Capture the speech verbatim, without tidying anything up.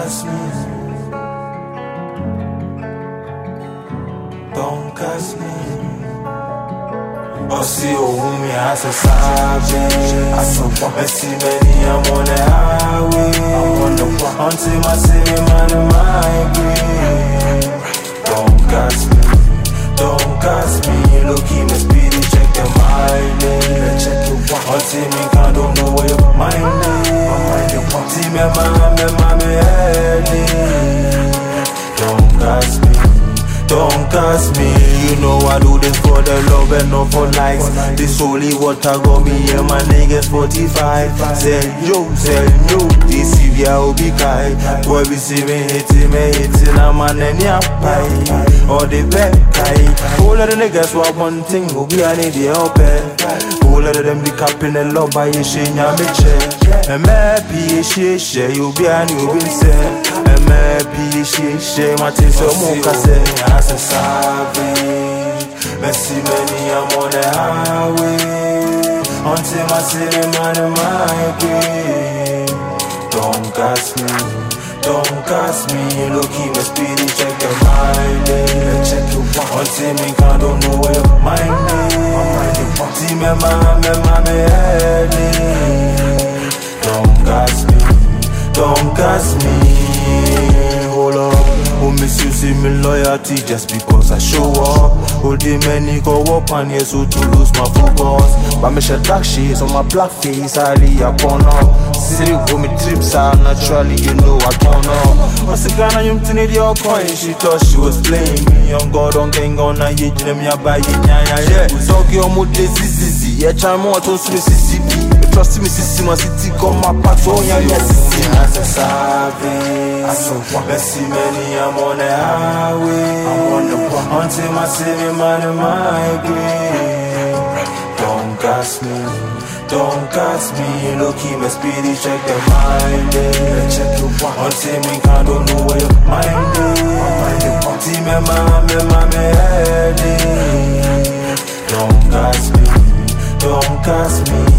curse me. Don't curse me. Oh, see, oh, me, I say, savage. I saw, I see many, I'm on the highway. I'm on the walk until my city, man, in my grave. Don't curse me. Don't curse me. Look, in the speedy, check the mileage. Check the walk until me, I don't know where your mind is. See me, man, me, man, me, head. Don't curse me. Don't curse me, you know I do this for the love and not for likes. This holy water got me and my niggas forty-five. Say yo, say yo, this if ya be kai. Boy be see me hitting, me hitting, I'm an any pie. Or the back kai. All of the niggas want one thing, who be an idiot open. All of them be capping the love by your shit, ya me check. And maybe a shit, shit, you be an you be said. And maybe a shit, shit, my taste so more say. As a savage, Messi many I'm on the highway until my city man in my grave. Don't gas me, don't gas me. Look, in the speedy, check the mileage. Check your walk until me can't don't know where your mind is. See me man, me man, me head. Don't gas me, don't gas me. Hold up. Who miss you see me loyalty just because I show up. All the many go up and yes, so to lose my focus. But me share dark shades on my black face, I lay upon up. City with me trips out naturally, you know I turn up. What's the kind of you to need your coin? She thought she was playing me. Young God on gang on a ye, them ya buy it, yeah, yeah. So your mood is easy, yeah, try more to Mississippi. Trust me, sissy, my city come my path, so yeah, yes, sissy. As a savage, I saw Messi many, I'm on the highway. I'm on the walk until my city man in my grave. Don't gas me, don't gas me. Look, in my speedy, check the mileage. Check your walk until me can't don't know where your mind is. See me man, me man, me head. Don't gas me, don't gas me.